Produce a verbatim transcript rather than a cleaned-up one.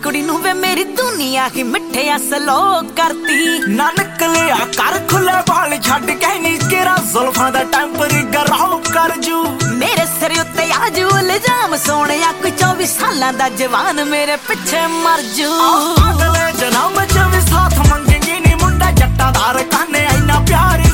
कुड़ी नूं वे मेरी दुनिया ही मिठिया सलो करती। ना निकलिया कर खुले बाल छड्ड के नी केरा जुल्फां दा टेंपर गराओ कर जू। मेरे सिर उत्ते आज इल्जाम सोहणिया कोई चौबी सालां दा जवान मेरे पिछे मर जू। अगले जन्म च भी साथ मंगेंगी नी मुंडा जट्टा दा रकाने इन्ना प्यार